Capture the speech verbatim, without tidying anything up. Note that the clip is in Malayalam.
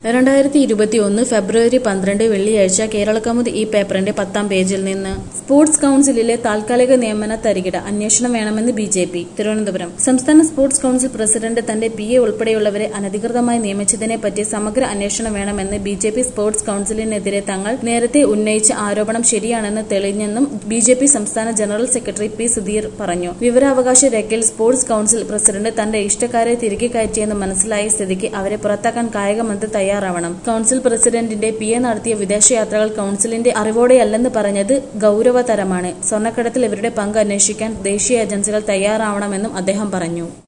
രണ്ടായിരത്തി ഇരുപത്തി ഒന്ന് ഫെബ്രുവരി പന്ത്രണ്ട് വെള്ളിയാഴ്ച കേരളകൗമുദി ഈ പേപ്പറിന്റെ പത്താം പേജിൽ നിന്ന് സ്പോർട്സ് കൌൺസിലിലെ താൽക്കാലിക നിയമന തരികിട അന്വേഷണം വേണമെന്ന് ബി ജെ പി തിരുവനന്തപുരം സംസ്ഥാന സ്പോർട്സ് കൌൺസിൽ പ്രസിഡന്റ് തന്റെ പി എ ഉൾപ്പെടെയുള്ളവരെ അനധികൃതമായി നിയമിച്ചതിനെ പറ്റി സമഗ്ര അന്വേഷണം വേണമെന്ന് ബി ജെ പി സ്പോർട്സ് കൌൺസിലിനെതിരെ തങ്ങൾ നേരത്തെ ഉന്നയിച്ച ആരോപണം ശരിയാണെന്ന് തെളിഞ്ഞെന്നും ബി ജെ പി സംസ്ഥാന ജനറൽ സെക്രട്ടറി പി സുധീർ പറഞ്ഞു. വിവരാവകാശ രേഖയിൽ സ്പോർട്സ് കൌൺസിൽ പ്രസിഡന്റ് തന്റെ ഇഷ്ടക്കാരെ തിരികെ കയറ്റിയെന്ന് മനസ്സിലായ സ്ഥിതിക്ക് അവരെ പുറത്താക്കാൻ കായികമന്ത്രി തയ്യാറാവണം. കൌൺസിൽ പ്രസിഡന്റിന്റെ പി എ നടത്തിയ വിദേശയാത്രകൾ കൌൺസിലിന്റെ അറിവോടെയല്ലെന്ന് പറഞ്ഞത് ഗൌരവതരമാണ്. സ്വർണ്ണക്കടത്തിൽ ഇവരുടെ പങ്ക് അന്വേഷിക്കാൻ ദേശീയ ഏജൻസികൾ തയ്യാറാവണമെന്നും അദ്ദേഹം പറഞ്ഞു.